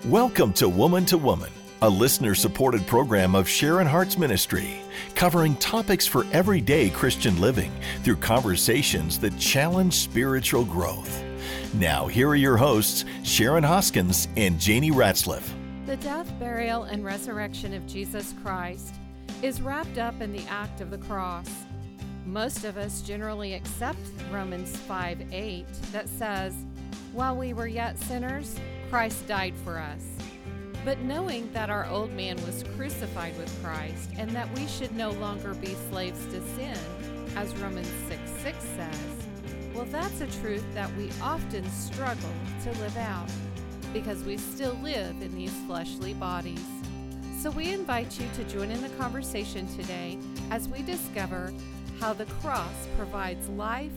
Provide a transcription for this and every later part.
Welcome to Woman, a listener-supported program of Sharon Hart's ministry, covering topics for everyday Christian living through conversations that challenge spiritual growth. Now, here are your hosts, Sharon Hoskins and Janie Ratzliff. The death, burial, and resurrection of Jesus Christ is wrapped up in the act of the cross. Most of us generally accept Romans 5:8 that says, "While we were yet sinners, Christ died for us." But knowing that our old man was crucified with Christ and that we should no longer be slaves to sin, as Romans 6:6 says, well, that's a truth that we often struggle to live out because we still live in these fleshly bodies. So we invite you to join in the conversation today as we discover how the cross provides life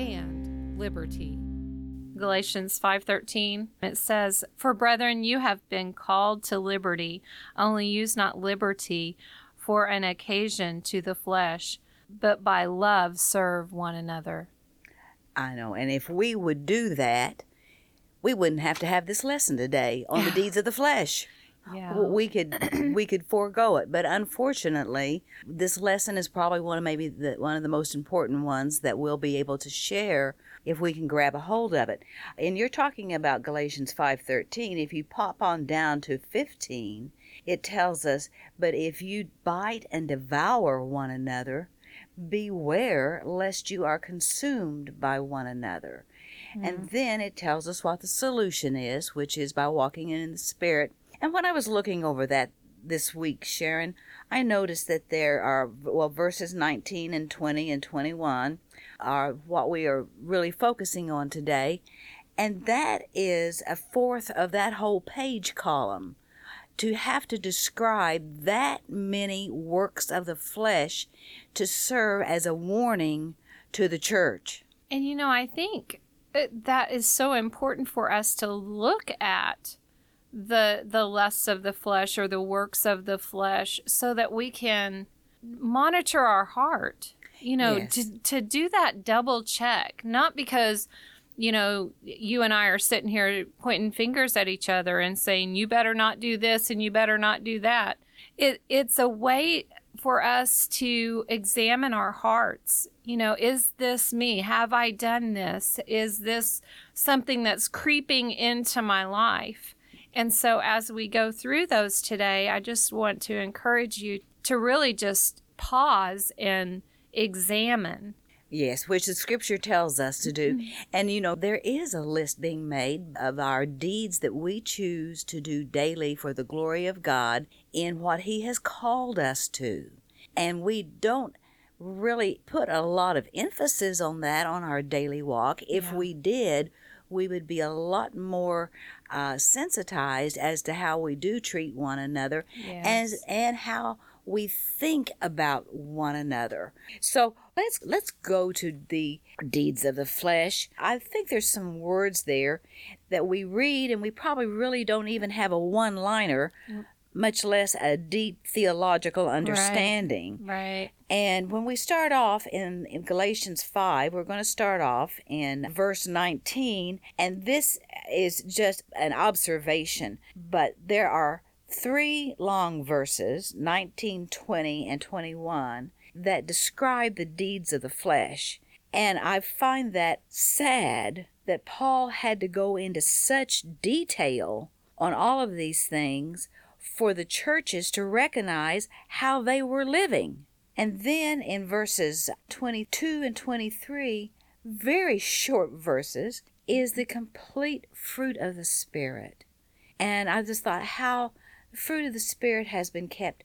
and liberty. Galatians 5:13, it says, "For brethren, you have been called to liberty, only use not liberty for an occasion to the flesh, but by love serve one another." I know, and if we would do that, we wouldn't have to have this lesson today on the deeds of the flesh. Yeah. We could forego it, but unfortunately, this lesson is probably one of the most important ones that we'll be able to share if we can grab a hold of it. And you're talking about Galatians 5:13. If you pop on down to 15, it tells us, "But if you bite and devour one another, beware lest you are consumed by one another." And then it tells us what the solution is, which is by walking in the Spirit. And when I was looking over that this week, Sharon, I noticed that there are, verses 19 and 20 and 21 are what we are really focusing on today. And that is a fourth of that whole page column. To have to describe that many works of the flesh to serve as a warning to the church. And I think that is so important for us to look at the lusts of the flesh or the works of the flesh so that we can monitor our heart, Yes. to do that double check, not because, you and I are sitting here pointing fingers at each other and saying, you better not do this and you better not do that. It's a way for us to examine our hearts. Is this me? Have I done this? Is this something that's creeping into my life? And so as we go through those today, I just want to encourage you to really just pause and examine. Yes, which the scripture tells us to do. And there is a list being made of our deeds that we choose to do daily for the glory of God in what He has called us to. And we don't really put a lot of emphasis on that on our daily walk. If we did, we would be a lot more sensitized as to how we do treat one another. Yes. and how we think about one another. So let's go to the deeds of the flesh. I think there's some words there that we read and we probably really don't even have a one-liner, much less a deep theological understanding. Right. And when we start off in Galatians 5, we're going to start off in verse 19, and this is just an observation, but there are 3 long verses, 19, 20, and 21, that describe the deeds of the flesh. And I find that sad that Paul had to go into such detail on all of these things for the churches to recognize how they were living. And then in verses 22 and 23, very short verses, is the complete fruit of the Spirit. And I just thought how the fruit of the Spirit has been kept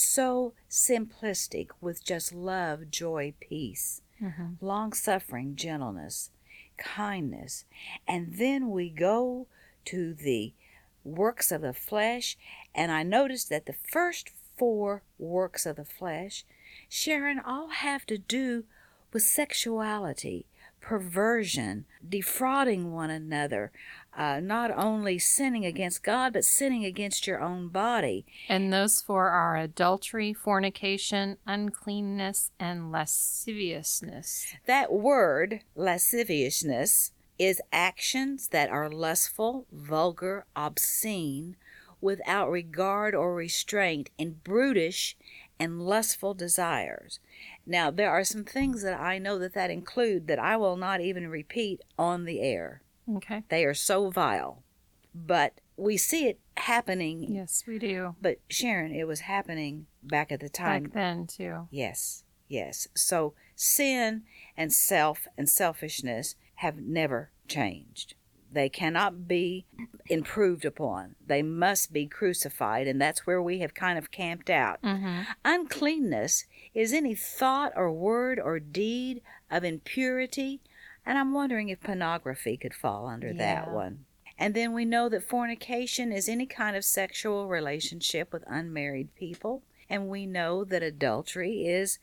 so simplistic with just love, joy, peace, long-suffering, gentleness, kindness. And then we go to the works of the flesh, and I noticed that the first 4 works of the flesh, Sharon, all have to do with sexuality, perversion, defrauding one another, not only sinning against God, but sinning against your own body. And those 4 are adultery, fornication, uncleanness, and lasciviousness. That word, lasciviousness, is actions that are lustful, vulgar, obscene, without regard or restraint in brutish and lustful desires. Now, there are some things that I know that include that I will not even repeat on the air. Okay. They are so vile. But we see it happening. Yes, we do. But Sharon, it was happening back at the time. Back then, too. Yes. So sin and selfishness have never changed. They cannot be improved upon. They must be crucified, and that's where we have kind of camped out. Mm-hmm. Uncleanness is any thought or word or deed of impurity, and I'm wondering if pornography could fall under that one. And then we know that fornication is any kind of sexual relationship with unmarried people, and we know that adultery is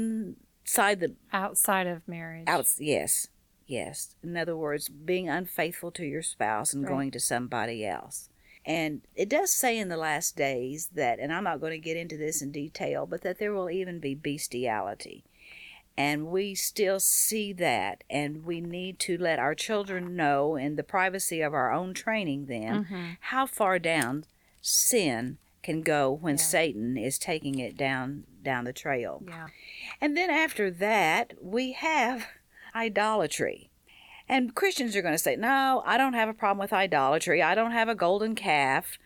outside of marriage. Yes. In other words, being unfaithful to your spouse and going to somebody else. And it does say in the last days that, and I'm not going to get into this in detail, but that there will even be bestiality. And we still see that, and we need to let our children know in the privacy of our own training them how far down sin can go when Satan is taking it down the trail. Yeah. And then after that, we have idolatry. And Christians are going to say, no, I don't have a problem with idolatry. I don't have a golden calf.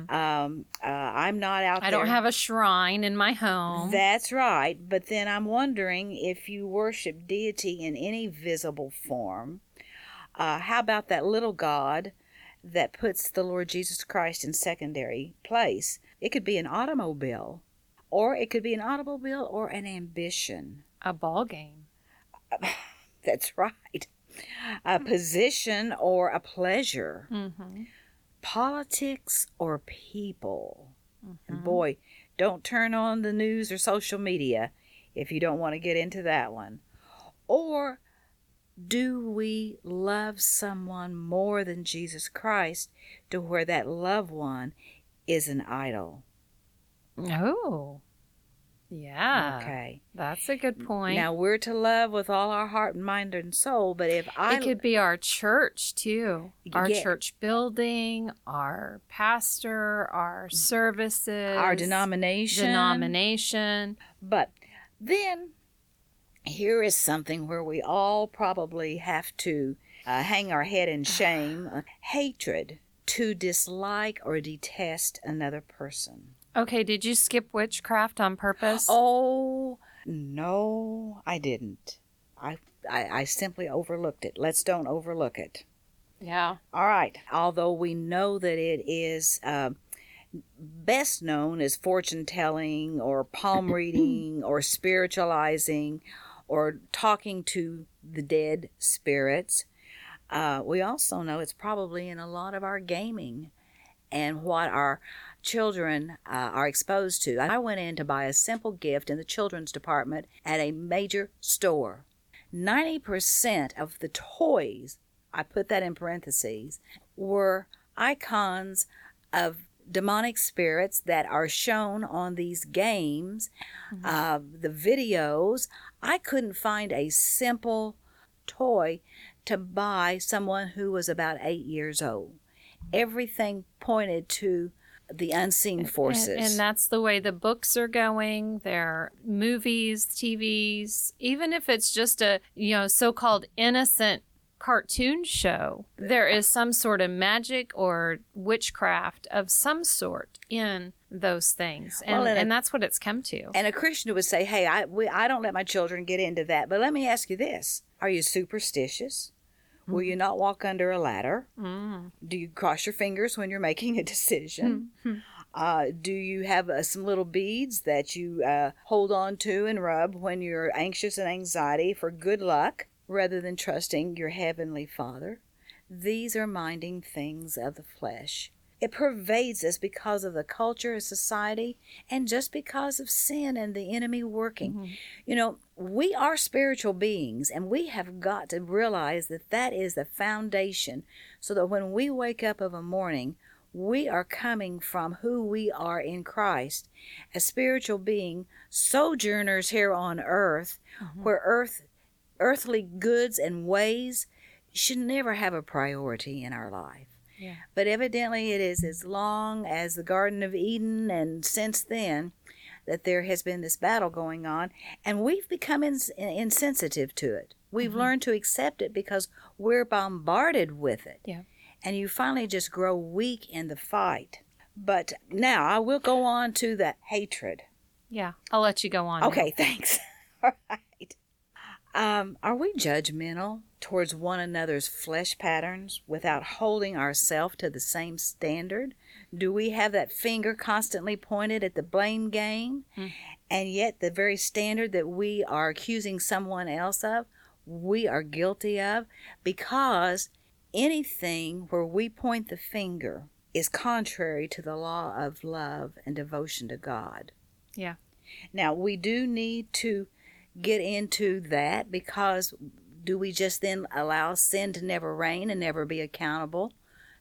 I'm not out there. I don't have a shrine in my home. That's right. But then I'm wondering if you worship deity in any visible form, how about that little God that puts the Lord Jesus Christ in secondary place? It could be an automobile, or it could be an automobile or an ambition. A ball game. That's right. A position or a pleasure. Politics or people. And boy, don't turn on the news or social media if you don't want to get into that one. Or do we love someone more than Jesus Christ to where that loved one is an idol? Oh. Yeah. Okay. That's a good point. Now, we're to love with all our heart and mind and soul, but if it could be our church, too. Our Yeah. church building, our pastor, our services. our denomination. But then here is something where we all probably have to hang our head in shame. Hatred, to dislike or detest another person. Okay, did you skip witchcraft on purpose? Oh, no, I didn't. I simply overlooked it. Let's don't overlook it. Yeah. All right. Although we know that it is best known as fortune telling or palm reading or spiritualizing or talking to the dead spirits, we also know it's probably in a lot of our gaming and what our children are exposed to. I went in to buy a simple gift in the children's department at a major store. 90% of the toys, I put that in parentheses, were icons of demonic spirits that are shown on these games, the videos. I couldn't find a simple toy to buy someone who was about 8 years old. Everything pointed to the unseen forces. And that's the way the books are going. They're movies, TVs, even if it's just a, so-called innocent cartoon show, there is some sort of magic or witchcraft of some sort in those things. And that's what it's come to. And a Christian would say, hey, I don't let my children get into that. But let me ask you this. Are you superstitious? Will you not walk under a ladder? Do you cross your fingers when you're making a decision? Do you have some little beads that you hold on to and rub when you're anxious and anxiety for good luck rather than trusting your heavenly Father? These are minding things of the flesh. It pervades us because of the culture of society and just because of sin and the enemy working. We are spiritual beings, and we have got to realize that that is the foundation so that when we wake up of a morning, we are coming from who we are in Christ, a spiritual being, sojourners here on earth, where earthly goods and ways should never have a priority in our life. Yeah. But evidently it is as long as the Garden of Eden and since then that there has been this battle going on, and we've become insensitive to it. We've learned to accept it because we're bombarded with it. Yeah. And you finally just grow weak in the fight. But now I will go on to the hatred. Yeah. I'll let you go on. Okay, thanks. All right. Are we judgmental towards one another's flesh patterns without holding ourselves to the same standard? Do we have that finger constantly pointed at the blame game? And yet the very standard that we are accusing someone else of, we are guilty of, because anything where we point the finger is contrary to the law of love and devotion to God. Yeah. Now, we do need to get into that, because do we just then allow sin to never reign and never be accountable?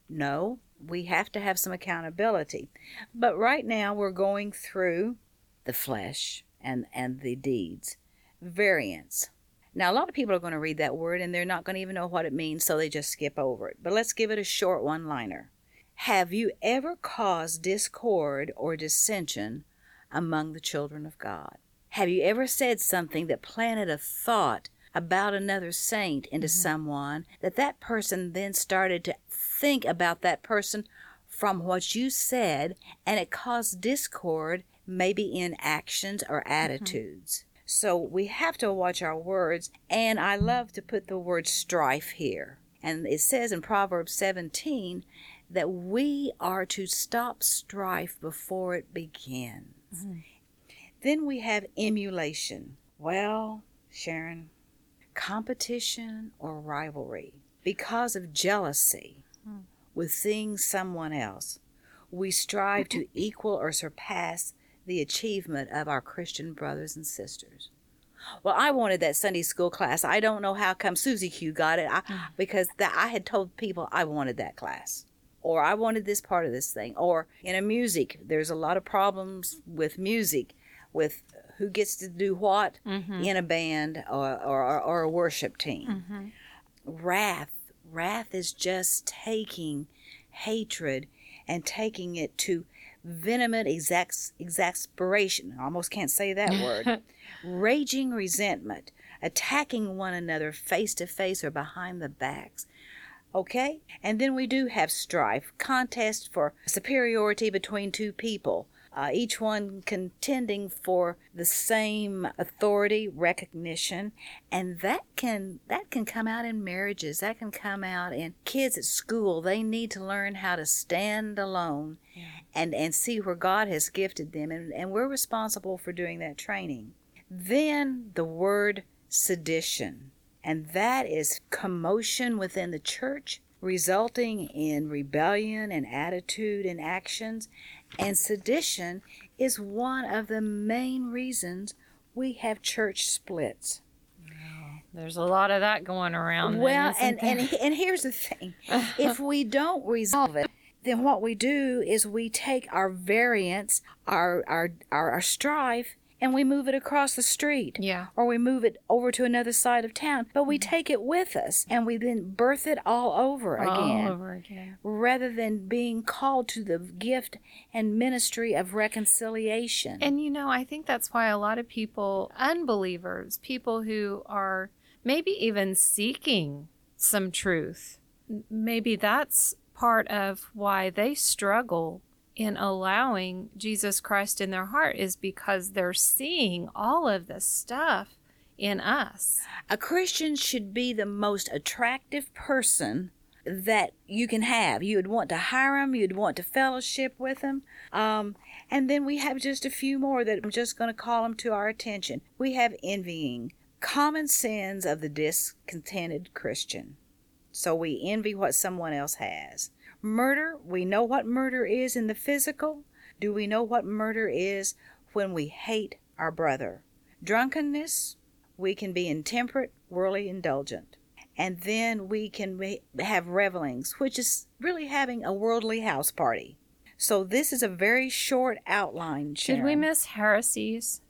No, we have to have some accountability. But right now we're going through the flesh and the deeds. Variance. Now, a lot of people are going to read that word and they're not going to even know what it means, so they just skip over it. But let's give it a short one-liner. Have you ever caused discord or dissension among the children of God? Have you ever said something that planted a thought about another saint into someone, that person then started to think about that person from what you said, and it caused discord, maybe in actions or attitudes? So we have to watch our words, and I love to put the word strife here. And it says in Proverbs 17 that we are to stop strife before it begins. Then we have emulation. Well, Sharon, competition or rivalry because of jealousy with seeing someone else. We strive to equal or surpass the achievement of our Christian brothers and sisters. Well, I wanted that Sunday school class. I don't know how come Susie Q got it, because I had told people I wanted that class, or I wanted this part of this thing. Or in a music, there's a lot of problems with music, with who gets to do what in a band or a worship team. Wrath is just taking hatred and taking it to venomous exasperation. I almost can't say that word. Raging resentment, attacking one another face to face or behind the backs. Okay? And then we do have strife, contest for superiority between two people. Each one contending for the same authority, recognition, and that can come out in marriages. That can come out in kids at school. They need to learn how to stand alone and see where God has gifted them, and we're responsible for doing that training. Then the word sedition, and that is commotion within the church, resulting in rebellion and attitude and actions. And sedition is one of the main reasons we have church splits. There's a lot of that going around. Well, and here's the thing. If we don't resolve it, then what we do is we take our variance, our strife, and we move it across the street. Yeah. Or we move it over to another side of town. But we take it with us, and we then birth it all over again. Rather than being called to the gift and ministry of reconciliation. And I think that's why a lot of people, unbelievers, people who are maybe even seeking some truth, maybe that's part of why they struggle in allowing Jesus Christ in their heart, is because they're seeing all of this stuff in us. A Christian should be the most attractive person that you can have. You would want to hire them. You'd want to fellowship with them. And then we have just a few more that I'm just going to call them to our attention. We have envying, common sins of the discontented Christian. So we envy what someone else has. Murder, we know what murder is in the physical. Do we know what murder is when we hate our brother? Drunkenness, we can be intemperate, worldly indulgent. And then we can have revelings, which is really having a worldly house party. So this is a very short outline, Sharon. Did we miss heresies?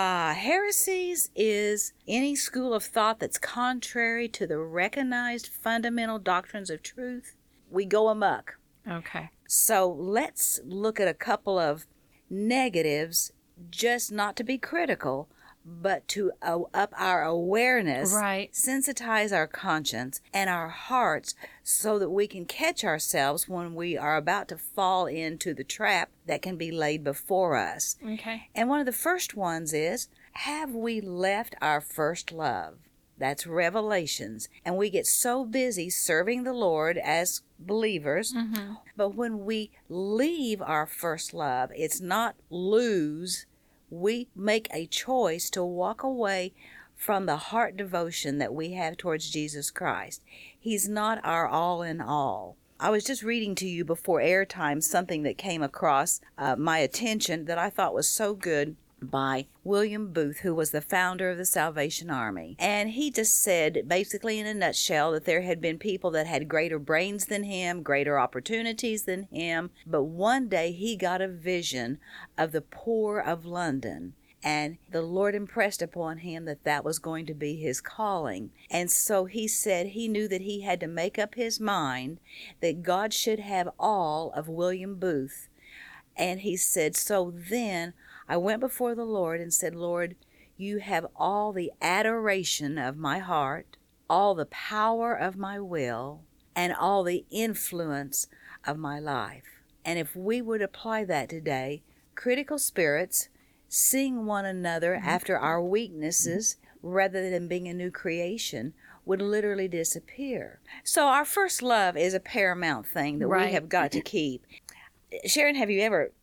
Heresies is any school of thought that's contrary to the recognized fundamental doctrines of truth. We go amok. Okay. So let's look at a couple of negatives, just not to be critical, but to up our awareness, Right. sensitize our conscience and our hearts so that we can catch ourselves when we are about to fall into the trap that can be laid before us. Okay. And one of the first ones is, have we left our first love? That's Revelations. And we get so busy serving the Lord as believers. Mm-hmm. But when we leave our first love, it's not lose. We make a choice to walk away from the heart devotion that we have towards Jesus Christ. He's not our all in all. I was just reading to you before airtime something that came across my attention that I thought was so good, by William Booth, who was the founder of the Salvation Army. And he just said, basically in a nutshell, that there had been people that had greater brains than him, greater opportunities than him, but one day he got a vision of the poor of London. And the Lord impressed upon him that that was going to be his calling. And so he said he knew that he had to make up his mind that God should have all of William Booth. And he said, so then I went before the Lord and said, Lord, you have all the adoration of my heart, all the power of my will, and all the influence of my life. And if we would apply that today, critical spirits, seeing one another after our weaknesses rather than being a new creation, would literally disappear. So our first love is a paramount thing that we have got to keep. Sharon, have you ever...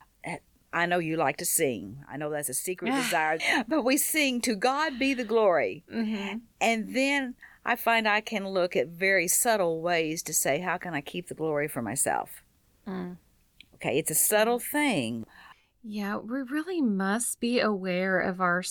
I know you like to sing. I know that's a secret desire. But we sing, to God be the glory. Mm-hmm. And then I find I can look at very subtle ways to say, how can I keep the glory for myself? Mm. Okay, it's a subtle thing. Yeah, we really must be aware of our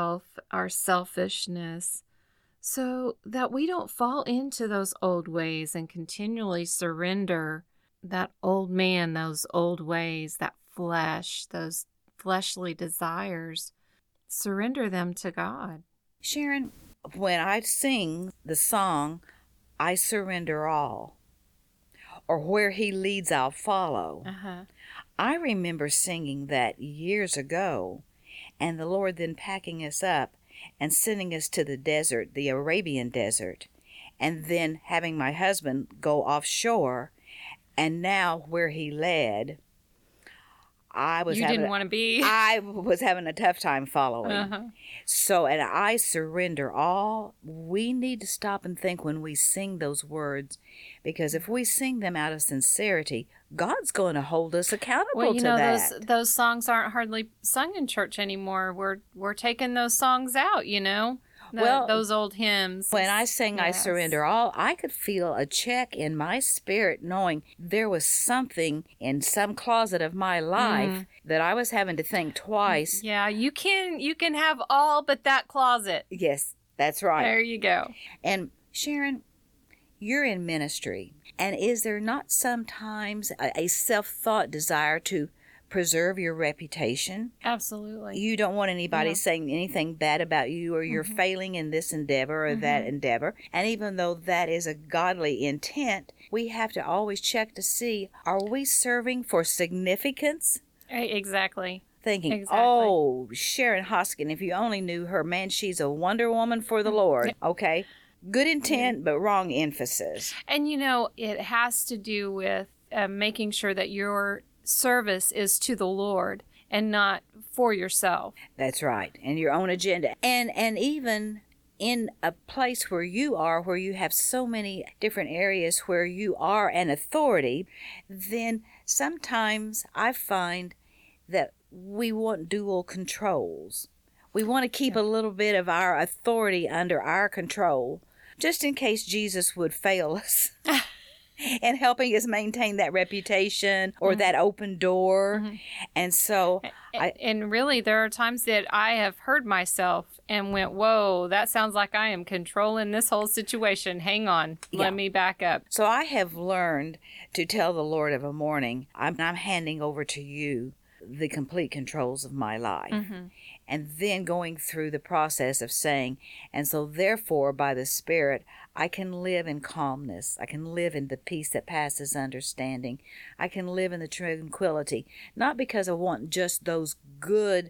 selfishness, so that we don't fall into those old ways and continually surrender that old man, those old ways, that flesh, those fleshly desires. Surrender them to God. Sharon, when I sing the song, I surrender all, or where he leads, I'll follow. I remember singing that years ago, and the Lord then packing us up and sending us to the desert, the Arabian desert, and then having my husband go offshore, and now where he led, I was didn't want to be. I was having a tough time following. So, and I surrender all. We need to stop and think when we sing those words, because if we sing them out of sincerity, God's going to hold us accountable to that. Those songs aren't hardly sung in church anymore. We're taking those songs out, those old hymns. When I sang I Surrender All, I could feel a check in my spirit knowing there was something in some closet of my life that I was having to think twice. Yeah, you can have all but that closet. Yes, that's right. There you go. And Sharon, you're in ministry, and is there not sometimes a self-thought desire to preserve your reputation? Absolutely. You don't want anybody saying anything bad about you, or you're failing in this endeavor or that endeavor. And even though that is a godly intent, we have to always check to see, are we serving for significance? Exactly. Thinking, oh, Sharon Hoskin, if you only knew her, man, she's a Wonder Woman for the Lord. Okay. Good intent, but wrong emphasis. And, it has to do with making sure that your service is to the Lord and not for yourself. That's right. And your own agenda. And even in a place where you have so many different areas where you are an authority, then sometimes I find that we want dual controls. We want to keep a little bit of our authority under our control, just in case Jesus would fail us. And helping us maintain that reputation or that open door. And so and really, there are times that I have heard myself and went, whoa, that sounds like I am controlling this whole situation. Hang on, let me back up. So I have learned to tell the Lord of a morning, I'm handing over to you the complete controls of my life. And then going through the process of saying, and so therefore by the Spirit, I can live in calmness. I can live in the peace that passes understanding. I can live in the tranquility, not because I want just those good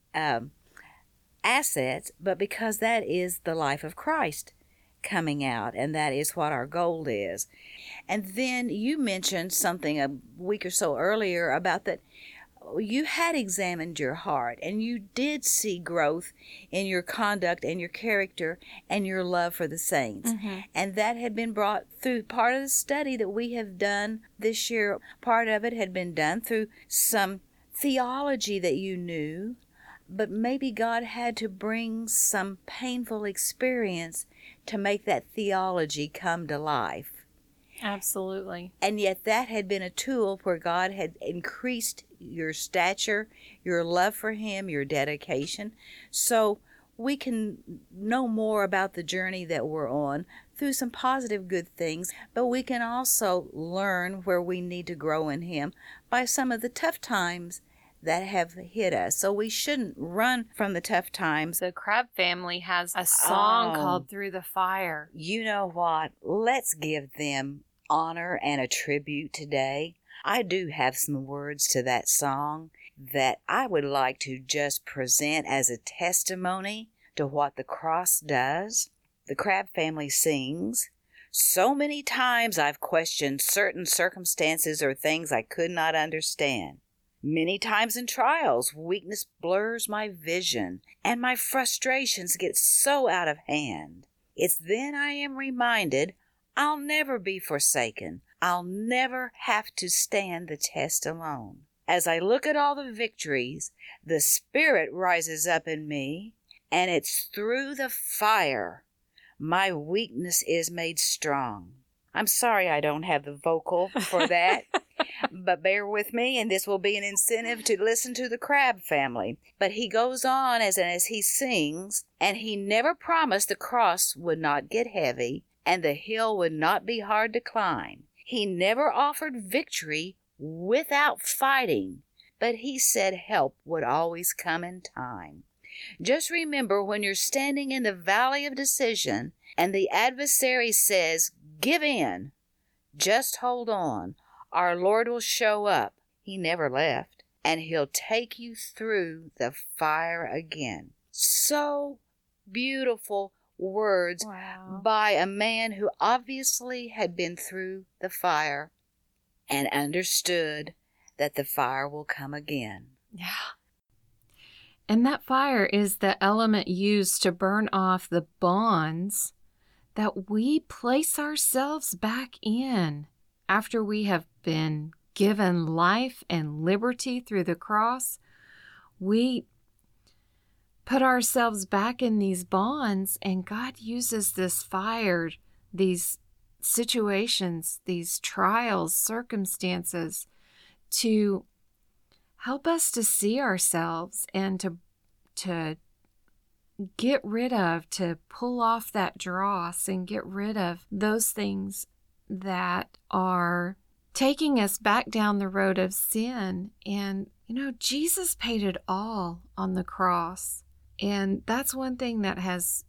assets, but because that is the life of Christ coming out, and that is what our goal is. And then you mentioned something a week or so earlier about that you had examined your heart and you did see growth in your conduct and your character and your love for the saints. And that had been brought through part of the study that we have done this year. Part of it had been done through some theology that you knew, but maybe God had to bring some painful experience to make that theology come to life. Absolutely. And yet that had been a tool where God had increased your stature, your love for Him, your dedication. So we can know more about the journey that we're on through some positive good things, but we can also learn where we need to grow in Him by some of the tough times that have hit us. So we shouldn't run from the tough times. The Crabb family has a song called Through the Fire. You know what? Let's give them honor and a tribute today. I do have some words to that song that I would like to just present as a testimony to what the cross does. The Crabb family sings, "So many times I've questioned certain circumstances or things I could not understand. Many times in trials, weakness blurs my vision, and my frustrations get so out of hand. It's then I am reminded I'll never be forsaken. I'll never have to stand the test alone. As I look at all the victories, the Spirit rises up in me, and it's through the fire my weakness is made strong." I'm sorry I don't have the vocal for that, but bear with me, and this will be an incentive to listen to the Crabb family. But he goes on as he sings, and he never promised the cross would not get heavy and the hill would not be hard to climb. He never offered victory without fighting, but he said help would always come in time. Just remember, when you're standing in the valley of decision and the adversary says, "Give in," just hold on. Our Lord will show up. He never left, and He'll take you through the fire again. So beautiful words by a man who obviously had been through the fire and understood that the fire will come again. Yeah. And that fire is the element used to burn off the bonds that we place ourselves back in after we have been given life and liberty through the cross. We put ourselves back in these bonds, and God uses this fire, these situations, these trials, circumstances, to help us to see ourselves and to get rid of, to pull off that dross and get rid of those things that are taking us back down the road of sin. And, Jesus paid it all on the cross. And that's one thing that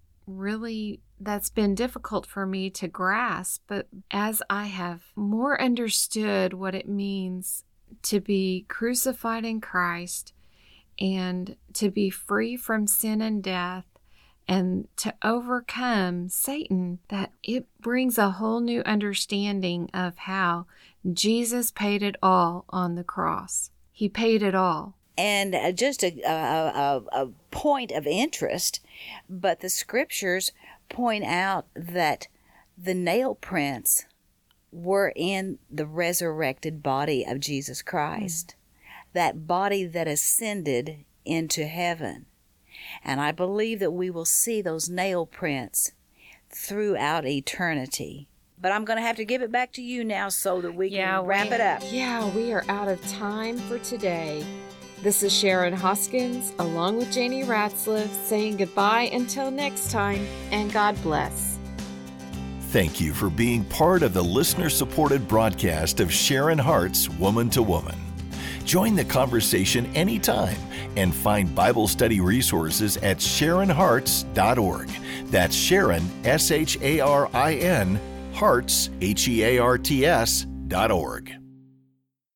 that's been difficult for me to grasp. But as I have more understood what it means to be crucified in Christ and to be free from sin and death and to overcome Satan, that it brings a whole new understanding of how Jesus paid it all on the cross. He paid it all. And just a point of interest, but the scriptures point out that the nail prints were in the resurrected body of Jesus Christ, that body that ascended into heaven. And I believe that we will see those nail prints throughout eternity. But I'm going to have to give it back to you now so that we can wrap it up. Yeah, we are out of time for today. This is Sharon Hoskins, along with Janie Ratzliff, saying goodbye until next time, and God bless. Thank you for being part of the listener-supported broadcast of Sharon Hart's Woman to Woman. Join the conversation anytime and find Bible study resources at SharonHearts.org. That's Sharon, SHARIN, Hearts, HEARTS.org.